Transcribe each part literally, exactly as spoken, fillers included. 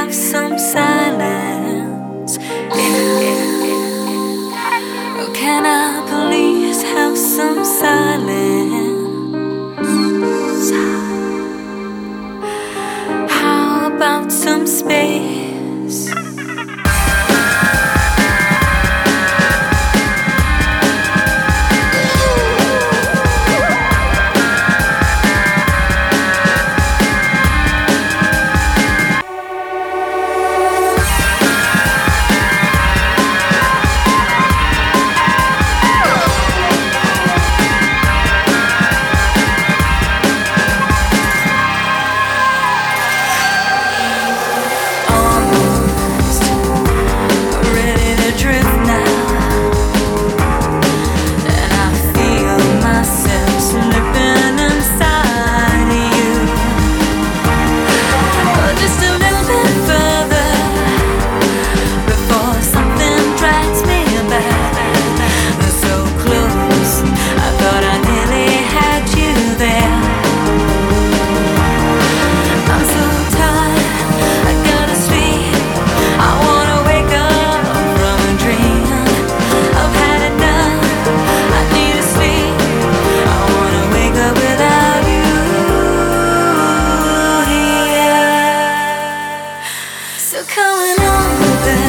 have some silence? Oh, can I please have some silence? How about some space? So coming over,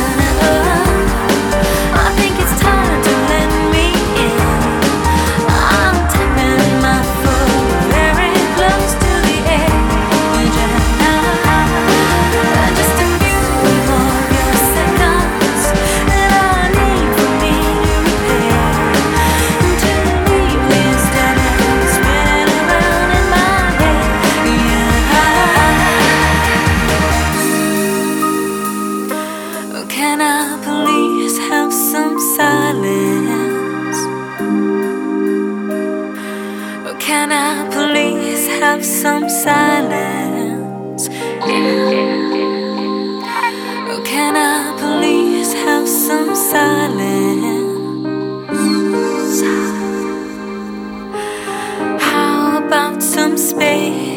I think it's time to let me in. I'm tapping my foot very close to the edge, and just a few more your seconds that I need for me to repair, to leave me steady, spinning around in my head. Yeah. Can I please have some silence? Oh, can I please have some silence? Oh, can I please have some silence? How about some space?